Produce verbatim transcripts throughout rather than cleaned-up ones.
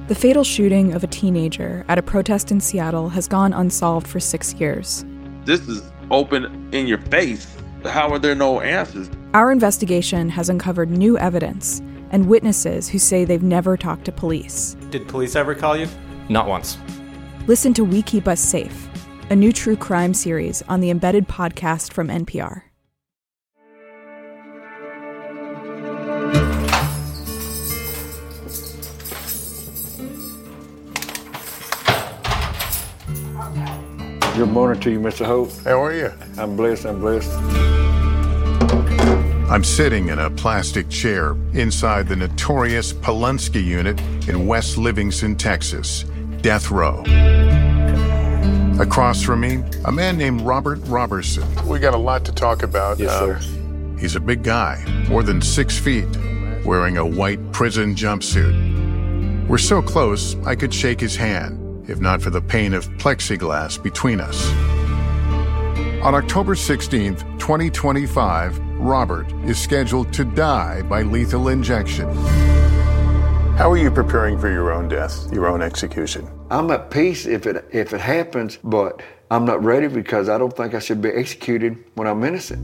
The fatal shooting of a teenager at a protest in Seattle has gone unsolved for six years. This is open in your face. How are there no answers? Our investigation has uncovered new evidence and witnesses who say they've never talked to police. Did police ever call you? Not once. Listen to We Keep Us Safe, a new true crime series on the Embedded podcast from N P R. Good morning to you, Mister Hope. How are you? I'm blessed, I'm blessed. I'm sitting in a plastic chair inside the notorious Polunsky unit in West Livingston, Texas, death row. Across from me, a man named Robert Roberson. We got a lot to talk about. Yes, uh, sir. He's a big guy, more than six feet, wearing a white prison jumpsuit. We're so close, I could shake his hand, if not for the pane of plexiglass between us. On October sixteenth, twenty twenty-five, Robert is scheduled to die by lethal injection. How are you preparing for your own death, your own execution? I'm at peace if it if it happens, but I'm not ready because I don't think I should be executed when I'm innocent.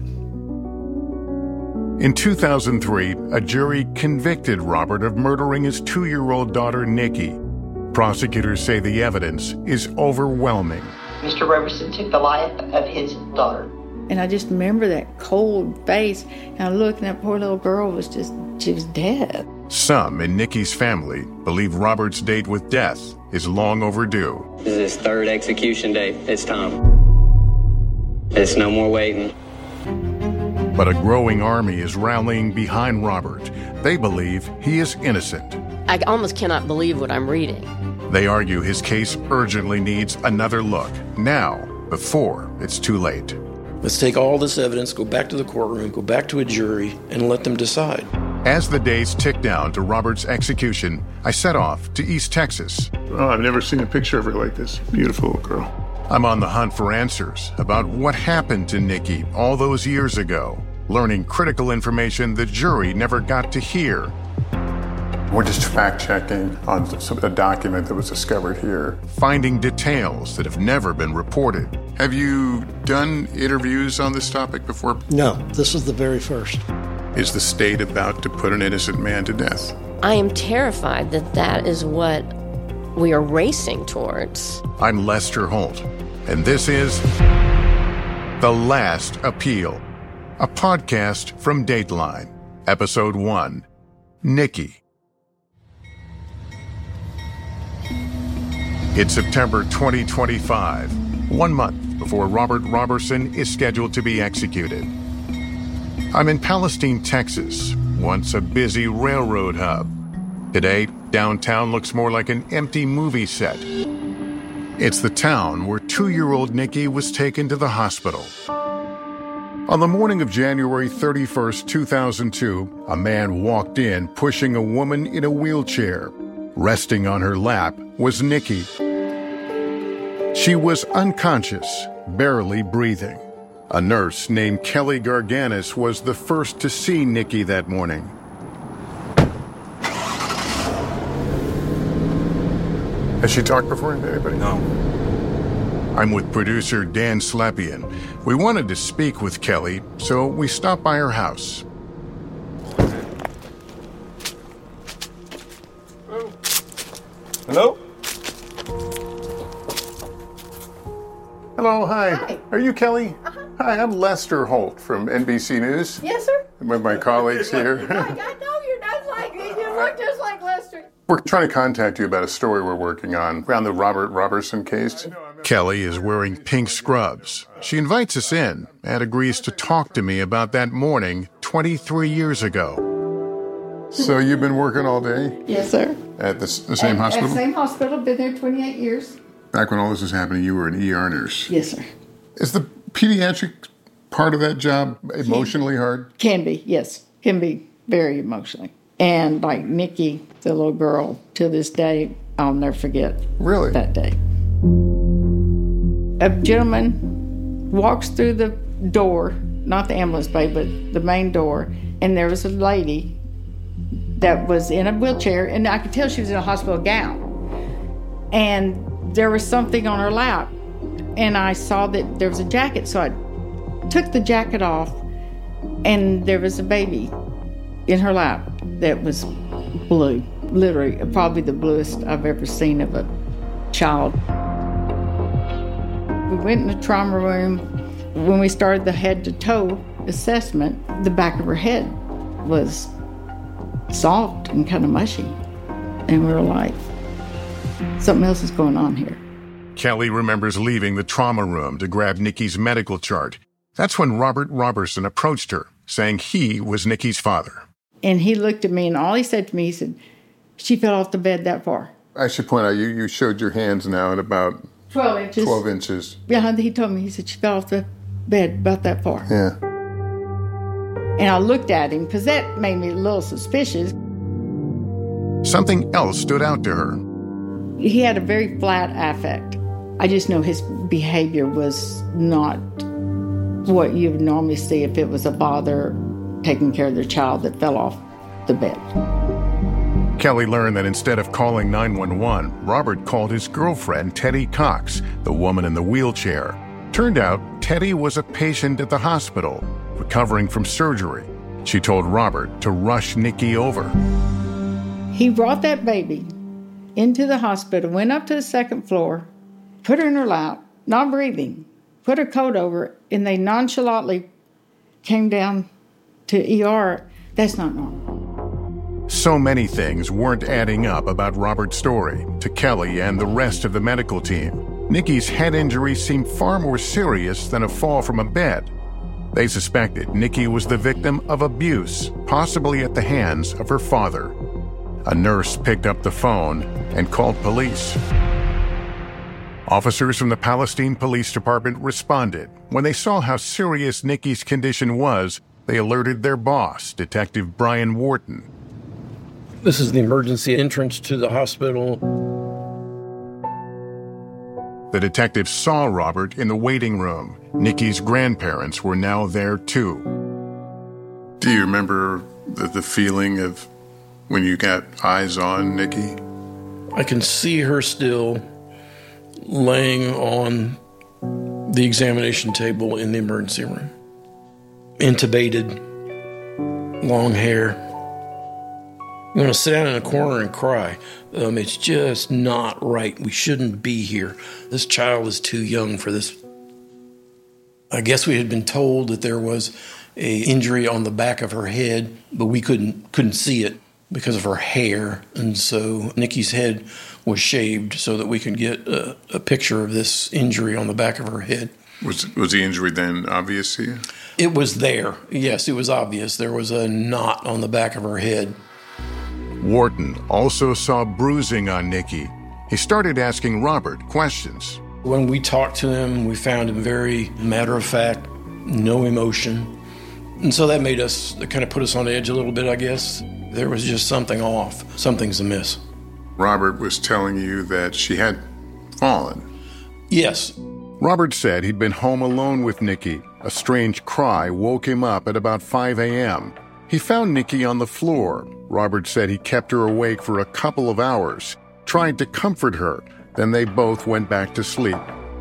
In two thousand three, a jury convicted Robert of murdering his two-year-old daughter, Nikki. Prosecutors say the evidence is overwhelming. Mister Roberson took the life of his daughter. And I just remember that cold face, and I looked, and that poor little girl was just, she was dead. Some in Nikki's family believe Robert's date with death is long overdue. This is his third execution date. It's time. It's no more waiting. But a growing army is rallying behind Robert. They believe he is innocent. I almost cannot believe what I'm reading. They argue his case urgently needs another look, now, before it's too late. Let's take all this evidence, go back to the courtroom, go back to a jury, and let them decide. As the days tick down to Robert's execution, I set off to East Texas. Oh, I've never seen a picture of her like this. Beautiful little girl. I'm on the hunt for answers about what happened to Nikki all those years ago, learning critical information the jury never got to hear. We're just fact-checking on a document that was discovered here. Finding details that have never been reported. Have you done interviews on this topic before? No, this is the very first. Is the state about to put an innocent man to death? I am terrified that that is what we are racing towards. I'm Lester Holt, and this is The Last Appeal, a podcast from Dateline, Episode one, Nikki. It's September twenty twenty-five, one month before Robert Roberson is scheduled to be executed. I'm in Palestine, Texas, once a busy railroad hub. Today, downtown looks more like an empty movie set. It's the town where two-year-old Nikki was taken to the hospital. On the morning of January thirty-first, two thousand two, a man walked in pushing a woman in a wheelchair. Resting on her lap was Nikki. She was unconscious, barely breathing. A nurse named Kelly Garganis was the first to see Nikki that morning. Has she talked before to anybody? No. I'm with producer Dan Slepian. We wanted to speak with Kelly, so we stopped by her house. Hello? Hello, hi. Hi. Are you Kelly? Uh-huh. Hi, I'm Lester Holt from N B C News. Yes, sir. With my colleagues here. I know you're not like me. You look just like Lester. We're trying to contact you about a story we're working on around the Robert Roberson case. Kelly is wearing pink scrubs. She invites us in and agrees to talk to me about that morning twenty-three years ago. So you've been working all day Yes, sir. at the, the same at, hospital? At the same hospital. Been there twenty-eight years. Back when all this was happening, you were an E R nurse. Yes, sir. Is the pediatric part of that job emotionally hard? Can be, yes. Can be very emotionally. And like Nikki, the little girl, to this day, I'll never forget Really? that day. A gentleman walks through the door, not the ambulance bay, but the main door, and there was a lady that was in a wheelchair, and I could tell she was in a hospital gown. and there was something on her lap. And I saw that there was a jacket, so I took the jacket off, and there was a baby in her lap that was blue, literally, probably the bluest I've ever seen of a child. We went in the trauma room. When we started the head-to-toe assessment, the back of her head was soft and kind of mushy. And we were like, something else is going on here. Kelly remembers leaving the trauma room to grab Nikki's medical chart. That's when Robert Roberson approached her, saying he was Nikki's father. And he looked at me, and all he said to me, he said, she fell off the bed that far. I should point out, you, you showed your hands now at about twelve inches. twelve inches. Yeah, he told me, he said, she fell off the bed about that far. Yeah. And I looked at him, because that made me a little suspicious. Something else stood out to her. He had a very flat affect. I just know his behavior was not what you would normally see if it was a father taking care of their child that fell off the bed. Kelly learned that instead of calling nine one one, Robert called his girlfriend, Teddy Cox, the woman in the wheelchair. Turned out, Teddy was a patient at the hospital, recovering from surgery. She told Robert to rush Nikki over. He brought that baby into the hospital, went up to the second floor, put her in her lap, not breathing, put her coat over it, and they nonchalantly came down to E R. That's not normal. So many things weren't adding up about Robert's story to Kelly and the rest of the medical team. Nikki's head injury seemed far more serious than a fall from a bed. They suspected Nikki was the victim of abuse, possibly at the hands of her father. A nurse picked up the phone and called police. Officers from the Palestine Police Department responded. When they saw how serious Nikki's condition was, they alerted their boss, Detective Brian Wharton. This is the emergency entrance to the hospital. The detective saw Robert in the waiting room. Nikki's grandparents were now there, too. Do you remember the, the feeling of when you got eyes on Nikki? I can see her still laying on the examination table in the emergency room. Intubated, long hair. I'm going to sit down in a corner and cry. Um, it's just not right. We shouldn't be here. This child is too young for this. I guess we had been told that there was a injury on the back of her head, but we couldn't couldn't see it because of her hair. And so Nikki's head was shaved so that we could get a, a picture of this injury on the back of her head. Was was the injury then obvious to you? It was there. Yes, it was obvious. There was a knot on the back of her head. Wharton also saw bruising on Nikki. He started asking Robert questions. When we talked to him, we found him very matter-of-fact, no emotion. And so that made us, that kind of put us on edge a little bit, I guess. There was just something off. Something's amiss. Robert was telling you that she had fallen. Yes. Robert said he'd been home alone with Nikki. A strange cry woke him up at about five a.m. He found Nikki on the floor. Robert said he kept her awake for a couple of hours, tried to comfort her, then they both went back to sleep.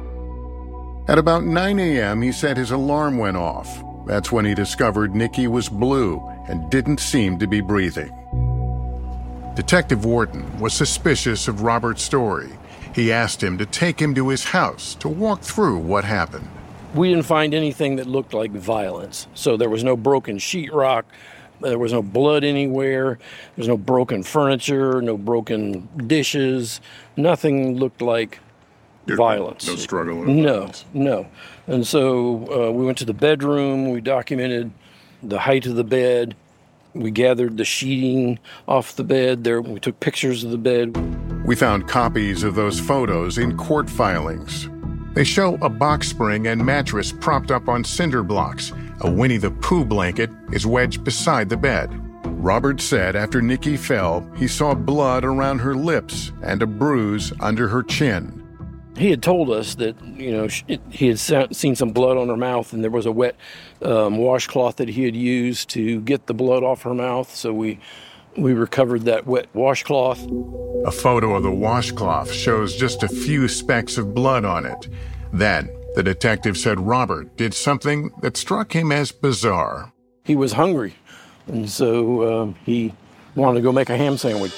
At about nine a.m., he said his alarm went off. That's when he discovered Nikki was blue and didn't seem to be breathing. Detective Wharton was suspicious of Robert's story. He asked him to take him to his house to walk through what happened. We didn't find anything that looked like violence. So there was no broken sheetrock. There was no blood anywhere. There was no broken furniture, no broken dishes. Nothing looked like violence. No struggle or No, violence. no. And so uh, we went to the bedroom. We documented the height of the bed. We gathered the sheeting off the bed. There, we took pictures of the bed. We found copies of those photos in court filings. They show a box spring and mattress propped up on cinder blocks. A Winnie the Pooh blanket is wedged beside the bed. Robert said after Nikki fell, he saw blood around her lips and a bruise under her chin. He had told us that, you know, he had seen some blood on her mouth, and there was a wet um, washcloth that he had used to get the blood off her mouth. So we We recovered that wet washcloth. A photo of the washcloth shows just a few specks of blood on it. Then, the detective said Robert did something that struck him as bizarre. He was hungry, and so um, he wanted to go make a ham sandwich.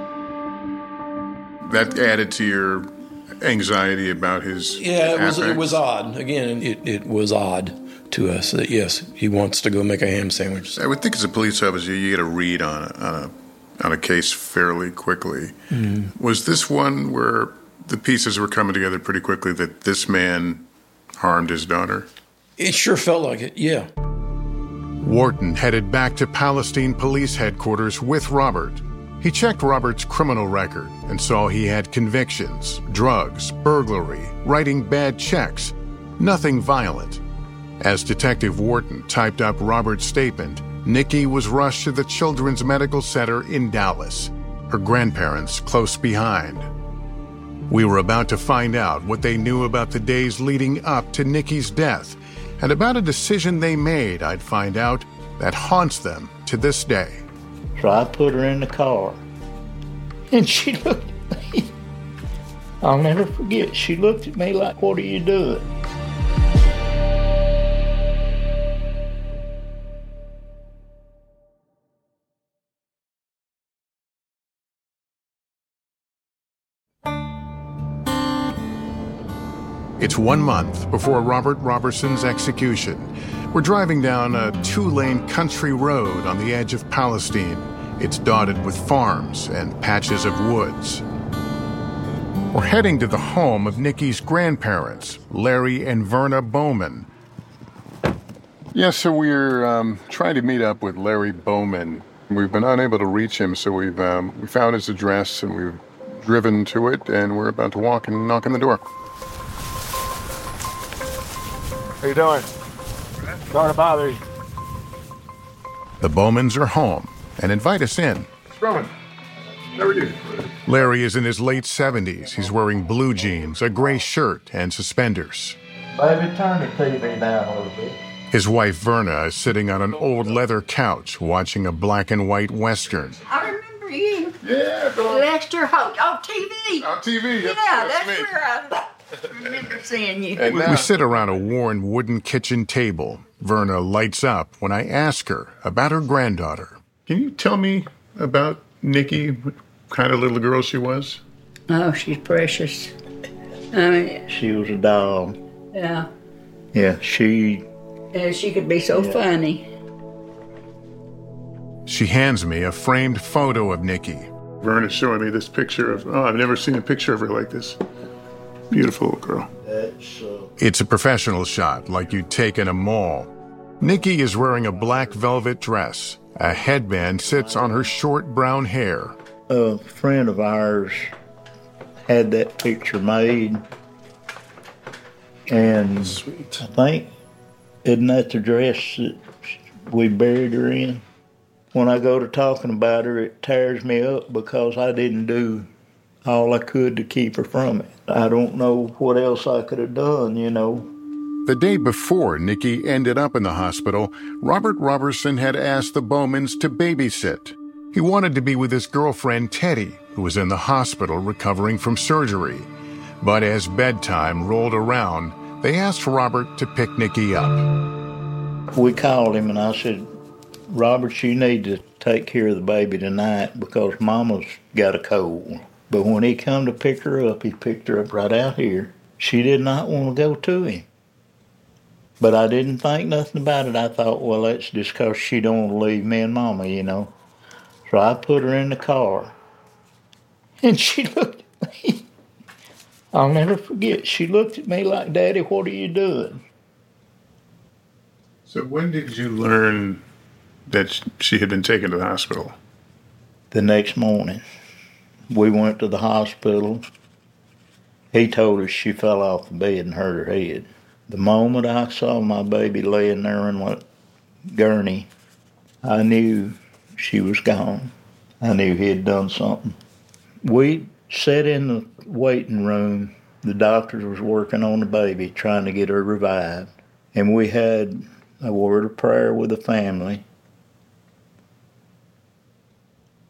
That added to your anxiety about his Yeah, it was, affect? it was odd. Again, it, it was odd to us that, yes, he wants to go make a ham sandwich. I would think as a police officer, you get a read on a, on a, on a case fairly quickly. Mm-hmm. Was this one where the pieces were coming together pretty quickly that this man harmed his daughter? It sure felt like it, yeah. Wharton headed back to Palestine Police Headquarters with Robert. He checked Robert's criminal record and saw he had convictions, drugs, burglary, writing bad checks, nothing violent. As Detective Wharton typed up Robert's statement, Nikki was rushed to the Children's Medical Center in Dallas, her grandparents close behind. We were about to find out what they knew about the days leading up to Nikki's death, and about a decision they made, I'd find out, that haunts them to this day. So I put her in the car, and she looked at me. I'll never forget. She looked at me like, "What are you doing?" It's one month before Robert Roberson's execution. We're driving down a two-lane country road on the edge of Palestine. It's dotted with farms and patches of woods. We're heading to the home of Nikki's grandparents, Larry and Verna Bowman. Yeah, so we're um, trying to meet up with Larry Bowman. We've been unable to reach him, so we've um, we found his address and we've driven to it, and we're about to walk and knock on the door. How you doing? Sorry to bother you. The Bowmans are home and invite us in. Roman, how are you? Larry is in his late seventies. He's wearing blue jeans, a gray shirt, and suspenders. Baby, turn the T V down a little bit. His wife, Verna, is sitting on an old leather couch watching a black and white Western. I remember you. Yeah, Lester Holt on T V. On T V, Yeah, that's, that's, that's me. where I remember seeing you. And We now, sit around a worn wooden kitchen table. Verna lights up when I ask her about her granddaughter. can you tell me about Nikki, what kind of little girl she was? Oh, she's precious. I mean, She was a doll. yeah. Yeah, she. Yeah, she could be so Yeah. funny. She hands me a framed photo of Nikki. Verna's showing me this picture of, oh, I've never seen a picture of her like this. Beautiful little girl. That's. Uh, It's a professional shot, like you'd take in a mall. Nikki is wearing a black velvet dress. A headband sits on her short brown hair. a friend of ours had that picture made, and Sweet. I think, isn't that the dress that we buried her in? When I go to talking about her, it tears me up because I didn't do all I could to keep her from it. I don't know what else I could have done, you know. The day before Nikki ended up in the hospital, Robert Roberson had asked the Bowmans to babysit. He wanted to be with his girlfriend Teddy, who was in the hospital recovering from surgery. But as bedtime rolled around, they asked Robert to pick Nikki up. We called him and I said, "Robert, you need to take care of the baby tonight because Mama's got a cold." But when he come to pick her up, he picked her up right out here. She did not want to go to him. But I didn't think nothing about it. I thought, well, that's just because she don't want to leave me and Mama, you know. So I put her in the car. And she looked at me. I'll never forget. She looked at me like, "Daddy, what are you doing?" So when did you learn that she had been taken to the hospital? The next morning, we went to the hospital. He told us she fell off the bed and hurt her head. The moment I saw my baby laying there in that gurney, I knew she was gone. I knew he had done something. We sat in the waiting room. The doctors was working on the baby, trying to get her revived. And we had a word of prayer with the family.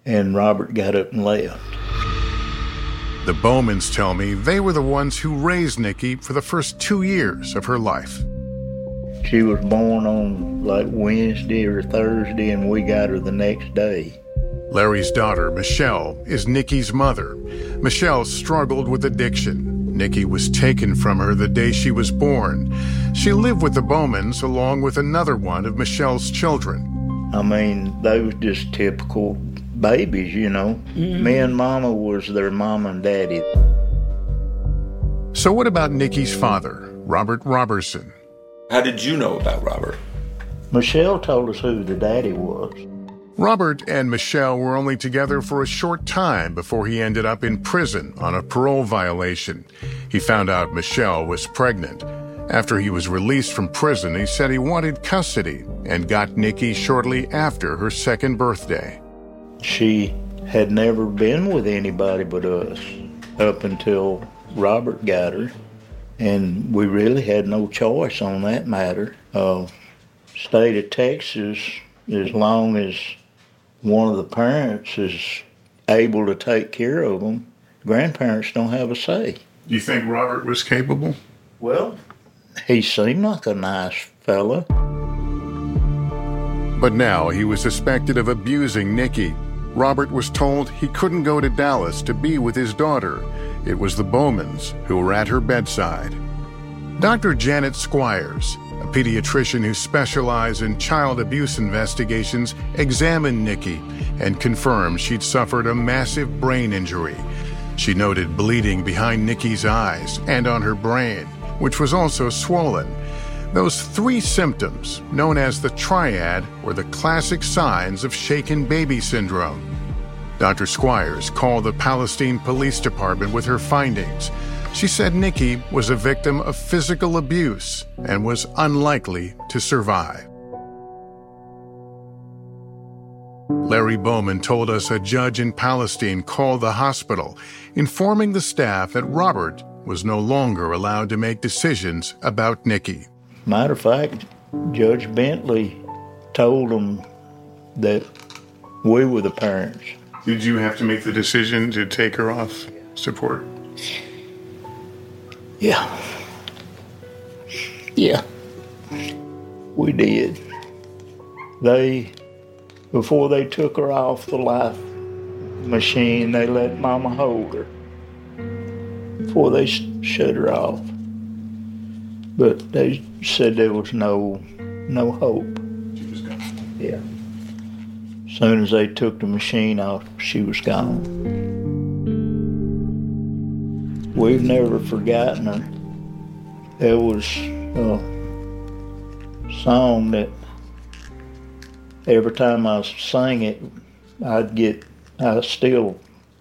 and Robert got up and left. The Bowmans tell me they were the ones who raised Nikki for the first two years of her life. She was born on like Wednesday or Thursday, and we got her the next day. Larry's daughter, Michelle, is Nikki's mother. Michelle struggled with addiction. Nikki was taken from her the day she was born. She lived with the Bowmans along with another one of Michelle's children. I mean, they was just typical babies, you know. Mm-hmm. Me and Mama was their mama and daddy. So what about Nikki's father, Robert Roberson? How did you know about Robert? Michelle told us who the daddy was. Robert and Michelle were only together for a short time before he ended up in prison on a parole violation. He found out Michelle was pregnant. After he was released from prison, he said he wanted custody and got Nikki shortly after her second birthday. She had never been with anybody but us up until Robert got her, and we really had no choice on that matter. Uh, state of Texas, as long as one of the parents is able to take care of them, grandparents don't have a say. Do you think Robert was capable? Well, he seemed like a nice fella. But now he was suspected of abusing Nikki. Robert was told he couldn't go to Dallas to be with his daughter. It was the Bowmans who were at her bedside. Doctor Janet Squires, a pediatrician who specialized in child abuse investigations, examined Nikki and confirmed she'd suffered a massive brain injury. She noted bleeding behind Nikki's eyes and on her brain, which was also swollen. Those three symptoms, known as the triad, were the classic signs of shaken baby syndrome. Doctor Squires called the Palestine Police Department with her findings. She said Nikki was a victim of physical abuse and was unlikely to survive. Larry Bowman told us a judge in Palestine called the hospital, informing the staff that Robert was no longer allowed to make decisions about Nikki. Matter of fact, Judge Bentley told them that we were the parents. Did you have to make the decision to take her off support? Yeah. Yeah. We did. They, before they took her off the life machine, they let Mama hold her before they shut her off. But they said there was no no hope. She was gone. Yeah. As soon as they took the machine off, she was gone. We've never forgotten her. There was a song that every time I sang it, I'd get, I still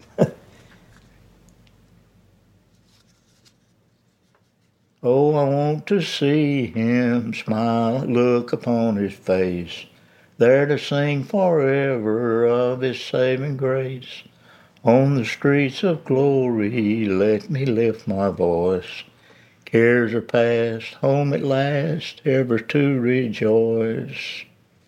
oh, I want to see him smile, look upon his face, there to sing forever of his saving grace. On the streets of glory, let me lift my voice. Cares are past, home at last, ever to rejoice.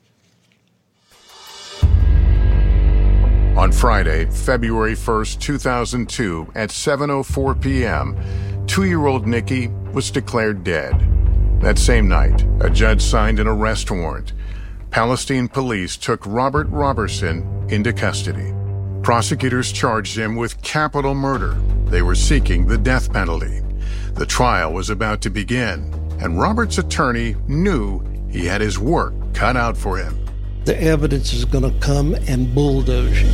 On Friday, February first, two thousand two, at seven oh four p.m., two-year-old Nikki was declared dead. That same night, a judge signed an arrest warrant. Palestine police took Robert Roberson into custody. Prosecutors charged him with capital murder. They were seeking the death penalty. The trial was about to begin, and Robert's attorney knew he had his work cut out for him. The evidence is going to come and bulldoze you.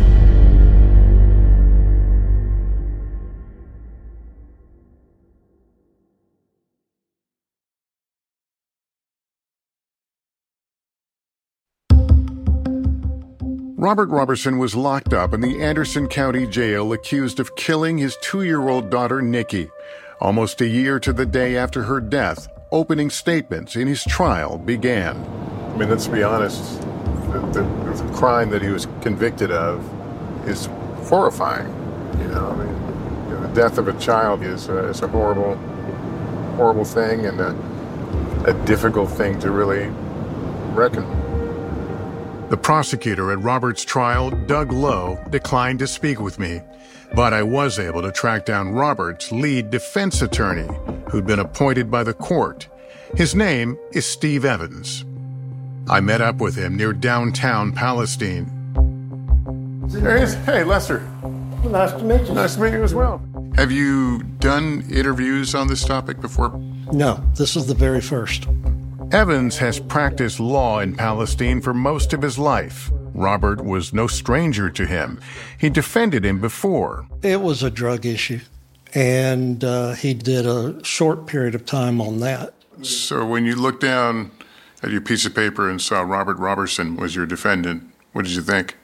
Robert Roberson was locked up in the Anderson County Jail accused of killing his two-year-old daughter, Nikki. Almost a year to the day after her death, opening statements in his trial began. I mean, let's be honest, the, the, the crime that he was convicted of is horrifying. You know, I mean, you know, the death of a child is a, is a horrible, horrible thing and a, a difficult thing to really reckon. The prosecutor at Robert's trial, Doug Lowe, declined to speak with me, but I was able to track down Robert's lead defense attorney, who'd been appointed by the court. His name is Steve Evans. I met up with him near downtown Palestine. There he is. Hey, Lester. Nice to meet you. Nice to meet you as well. Have you done interviews on this topic before? No, this is the very first. Evans has practiced law in Palestine for most of his life. Robert was no stranger to him. He defended him before. It was a drug issue, and uh, he did a short period of time on that. So when you looked down at your piece of paper and saw Robert Roberson was your defendant, what did you think?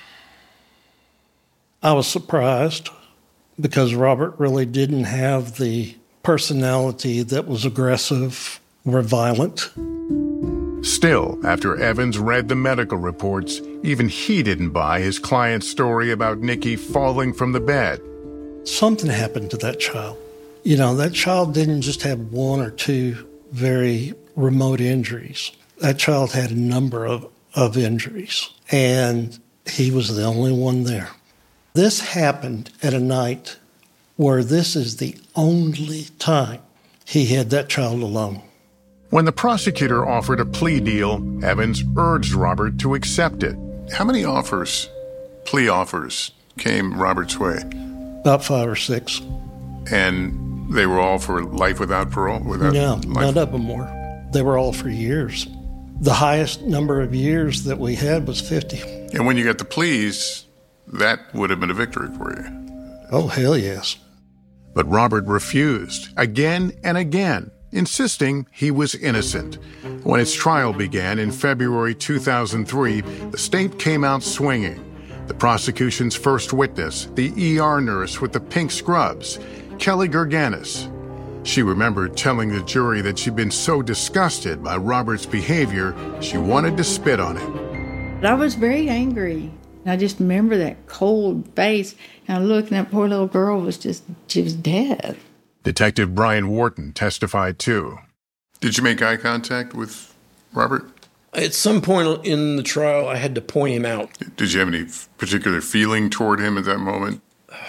I was surprised because Robert really didn't have the personality that was aggressive or violent. Still, after Evans read the medical reports, even he didn't buy his client's story about Nikki falling from the bed. Something happened to that child. You know, that child didn't just have one or two very remote injuries. That child had a number of, of injuries, and he was the only one there. This happened at a night where this is the only time he had that child alone. When the prosecutor offered a plea deal, Evans urged Robert to accept it. How many offers, plea offers, came Robert's way? About five or six. And they were all for life without parole? Without no, life? None of them were. They were all for years. The highest number of years that we had was fifty. And when you got the pleas, that would have been a victory for you. Oh, hell yes. But Robert refused again and again, insisting he was innocent. When its trial began in February two thousand three, the state came out swinging. The prosecution's first witness, the E R nurse with the pink scrubs, Kelly Gerganis. She remembered telling the jury that she'd been so disgusted by Robert's behavior, she wanted to spit on him. I was very angry. I just remember that cold face, and I looked, and that poor little girl was just, she was dead. Detective Brian Wharton testified too. Did you make eye contact with Robert? At some point in the trial, I had to point him out. Did you have any particular feeling toward him at that moment?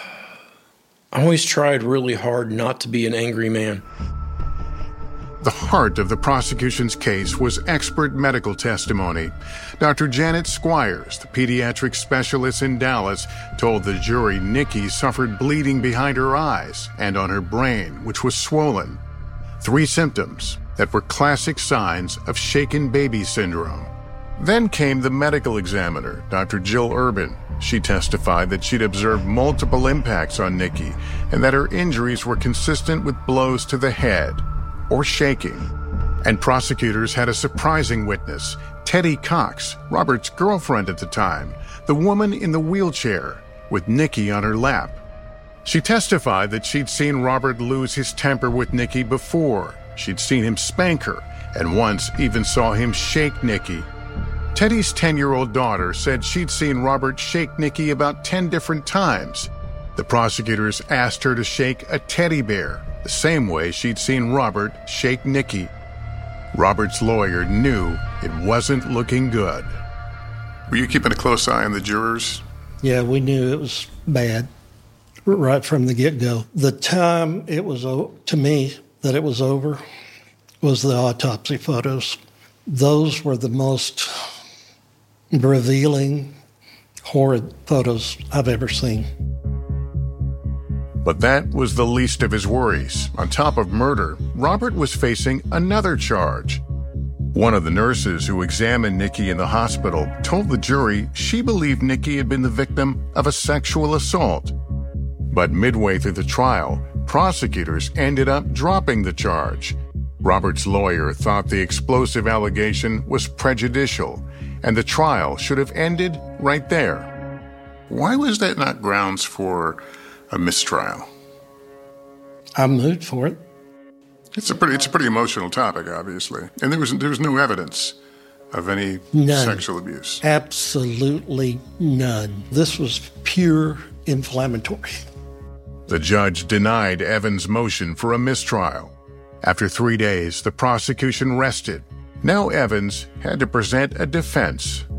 I always tried really hard not to be an angry man. The heart of the prosecution's case was expert medical testimony. Doctor Janet Squires, the pediatric specialist in Dallas, told the jury Nikki suffered bleeding behind her eyes and on her brain, which was swollen. Three symptoms that were classic signs of shaken baby syndrome. Then came the medical examiner, Doctor Jill Urban. She testified that she'd observed multiple impacts on Nikki and that her injuries were consistent with blows to the head or shaking. And prosecutors had a surprising witness, Teddy Cox, Robert's girlfriend at the time, the woman in the wheelchair with Nikki on her lap. She testified that she'd seen Robert lose his temper with Nikki before. She'd seen him spank her and once even saw him shake Nikki. Teddy's ten-year-old daughter said she'd seen Robert shake Nikki about ten different times. The prosecutors asked her to shake a teddy bear, the same way she'd seen Robert shake Nikki. Robert's lawyer knew it wasn't looking good. Were you keeping a close eye on the jurors? Yeah, we knew it was bad right from the get-go. The time it was, to me, that it was over was the autopsy photos. Those were the most revealing, horrid photos I've ever seen. But that was the least of his worries. On top of murder, Robert was facing another charge. One of the nurses who examined Nikki in the hospital told the jury she believed Nikki had been the victim of a sexual assault. But midway through the trial, prosecutors ended up dropping the charge. Robert's lawyer thought the explosive allegation was prejudicial, and the trial should have ended right there. Why was that not grounds for a mistrial? I moved for it. It's a pretty, it's a pretty emotional topic, obviously, and there was there was no evidence of any none. sexual abuse. Absolutely none. This was pure inflammatory. The judge denied Evans' motion for a mistrial. After three days, the prosecution rested. Now Evans had to present a defense.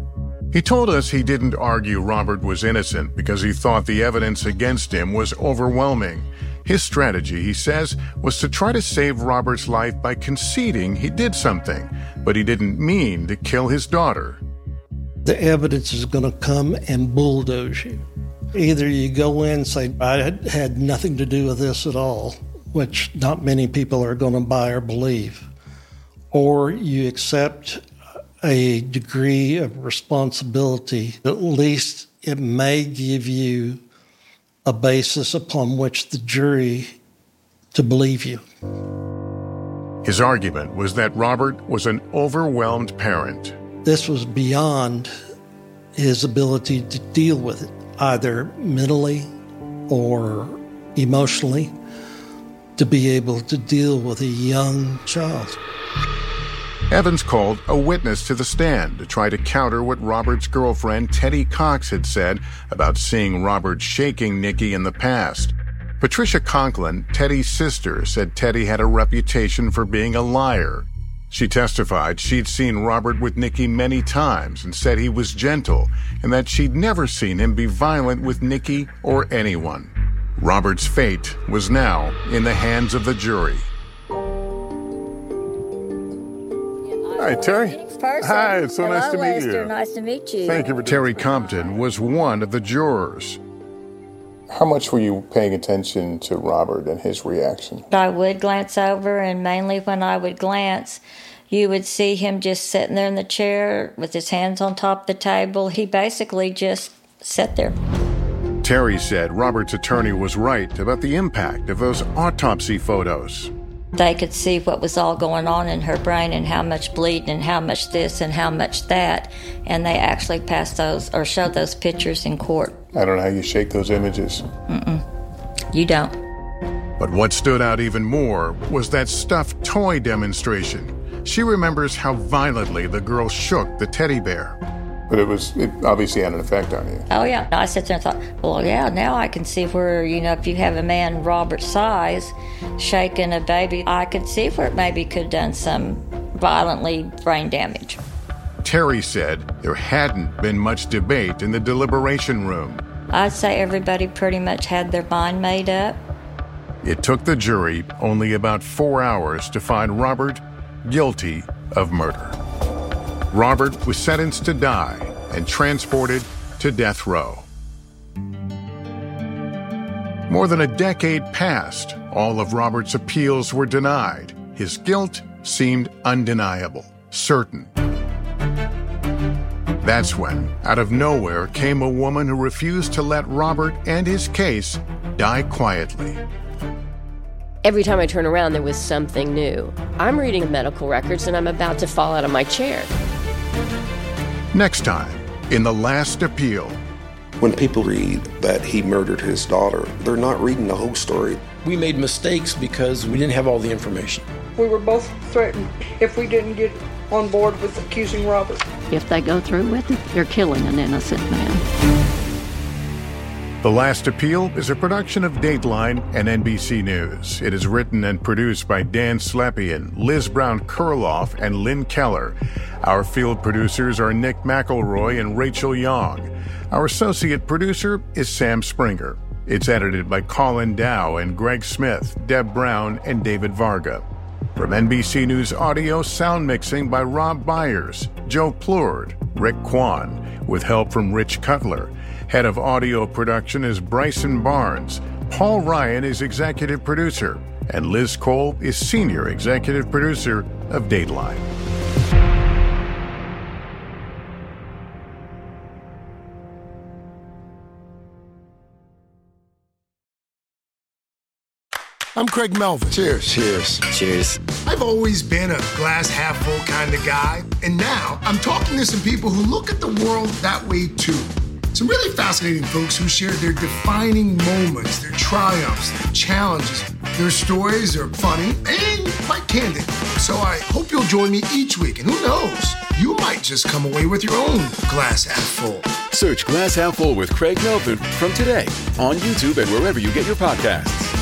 He told us he didn't argue Robert was innocent because he thought the evidence against him was overwhelming. His strategy, he says, was to try to save Robert's life by conceding he did something, but he didn't mean to kill his daughter. The evidence is going to come and bulldoze you. Either you go in and say, I had nothing to do with this at all, which not many people are going to buy or believe, or you accept a degree of responsibility. At least it may give you a basis upon which the jury to believe you. His argument was that Robert was an overwhelmed parent. This was beyond his ability to deal with it, either mentally or emotionally, to be able to deal with a young child. Evans called a witness to the stand to try to counter what Robert's girlfriend, Teddy Cox, had said about seeing Robert shaking Nikki in the past. Patricia Conklin, Teddy's sister, said Teddy had a reputation for being a liar. She testified she'd seen Robert with Nikki many times and said he was gentle and that she'd never seen him be violent with Nikki or anyone. Robert's fate was now in the hands of the jury. Hi, Terry. Person. Hi, it's so Hello, nice to meet Lester. you. Nice to meet you. Thank you for Terry Compton was one of the jurors. How much were you paying attention to Robert and his reaction? I would glance over, and mainly when I would glance, you would see him just sitting there in the chair with his hands on top of the table. He basically just sat there. Terry said Robert's attorney was right about the impact of those autopsy photos. They could see what was all going on in her brain and how much bleeding and how much this and how much that. And they actually passed those or showed those pictures in court. I don't know how you shake those images. Mm-mm. You don't. But what stood out even more was that stuffed toy demonstration. She remembers how violently the girl shook the teddy bear. But it was, it obviously had an effect on you. Oh, yeah. I sat there and thought, well, yeah, now I can see where, you know, if you have a man Robert's size shaking a baby, I could see where it maybe could have done some violently brain damage. Terry said there hadn't been much debate in the deliberation room. I'd say everybody pretty much had their mind made up. It took the jury only about four hours to find Robert guilty of murder. Robert was sentenced to die and transported to death row. More than a decade passed. All of Robert's appeals were denied. His guilt seemed undeniable, certain. That's when, out of nowhere, came a woman who refused to let Robert and his case die quietly. Every time I turn around, there was something new. I'm reading medical records and I'm about to fall out of my chair. Next time, in The Last Appeal. When people read that he murdered his daughter, they're not reading the whole story. We made mistakes because we didn't have all the information. We were both threatened if we didn't get on board with accusing Robert. If they go through with it, they're killing an innocent man. The Last Appeal is a production of Dateline and N B C News. It is written and produced by Dan Slepian, Liz Brown-Kurloff, and Lynn Keller. Our field producers are Nick McElroy and Rachel Young. Our associate producer is Sam Springer. It's edited by Colin Dow and Greg Smith, Deb Brown, and David Varga. From N B C News Audio, sound mixing by Rob Byers, Joe Plourde, Rick Kwan, with help from Rich Cutler. Head of audio production is Bryson Barnes. Paul Ryan is executive producer, and Liz Cole is senior executive producer of Dateline. I'm Craig Melvin. Cheers. Cheers. Cheers. I've always been a glass half full kind of guy, and now I'm talking to some people who look at the world that way too. Some really fascinating folks who share their defining moments, their triumphs, their challenges. Their stories are funny and quite candid. So I hope you'll join me each week, and who knows, you might just come away with your own glass half full. Search Glass Half Full with Craig Melvin from today on YouTube and wherever you get your podcasts.